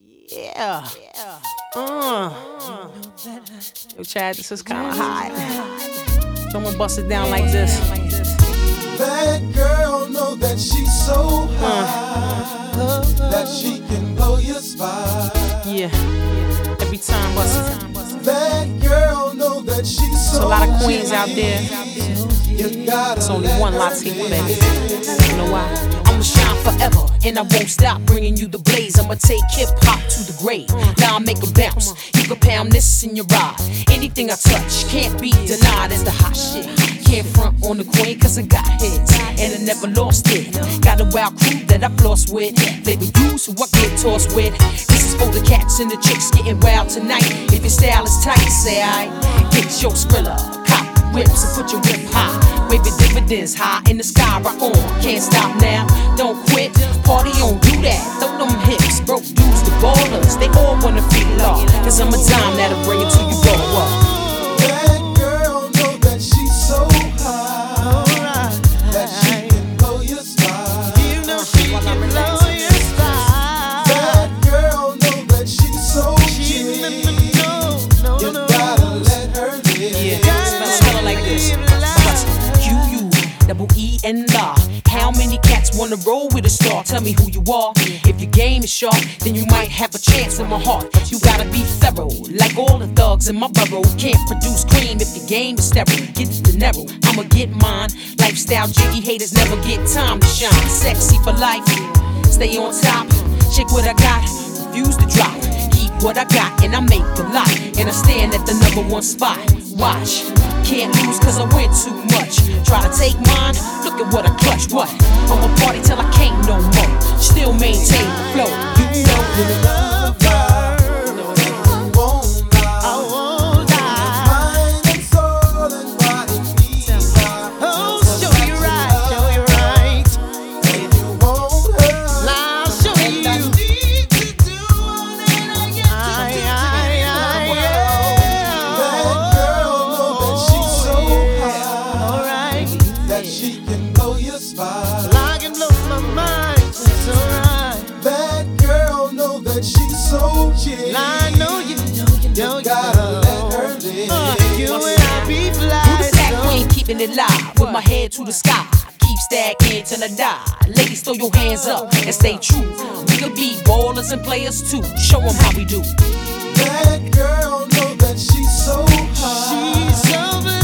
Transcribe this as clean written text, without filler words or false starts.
Yeah. Yo, Chad, this is kinda hot. Someone bust it down like this. That girl know that she's so high that she can blow your spine. Yeah. Every time bust it. That girl know that she's so There's a lot of queens out there. You gotta It's only let one her Latifah, live. baby. You know why? I'ma shine forever, and I won't stop bringing you the blaze. I'ma take hip hop to the grave. Now I make 'em bounce. You can pound this in your ride. Anything I touch can't be denied as the hot shit. Can't front on the queen, cause I got hits, and I never lost it. Got a wild crew that I floss with. They be dudes who I get tossed with. This is for the cats and the chicks getting wild tonight. If your style is tight, say I get your Skrilla, cop whips and put your whip high. Wave your dividends high in the sky, rock on. Can't stop now, don't quit. Party on, do that. Throw them hips, broke dudes to ballers. They all wanna feel off, cause I'm a dime that'll bring it to you go up. That girl know that she's so high that she can blow your spine. You know she can blow your spine. That girl know that she's so cheap. No, You gotta let her live. Yeah, spell it like this. Q-U-E-E-N-La. How many cats wanna roll with a star? Tell me who you are. If your game is sharp, then you might have a chance with my heart. You gotta be thorough, like all the thugs in my borough. Can't produce cream if your game is sterile. Get the narrow, I'ma get mine. Lifestyle jiggy, haters never get time to shine. Sexy for life, stay on top. Check what I got, refuse to drop. Keep what I got and I make a lot. And I stand at the #1 spot. Watch, can't lose cause I win too much. Try to take mine, look at what I clutch. What? I'ma party till I can't no more. Still maintain the flow. You know You love her, you won't lie. I won't lie. Mind and soul and body need her. Oh, show you right, show you right. And you want her. I'll show And I you. need to do it, and I get That girl know that she's so high Alright, that she can blow your spine. I can blow my mind. It's alright. That girl know that she's so chill. I know you Gotta let her live. You and I be who fly. the sack queen keeping it live with my head to the sky. Keep stacking till I die. Ladies, throw your hands up and stay true. We'll be ballers and players too. Show 'em how we do. That girl know that she's so high. She's over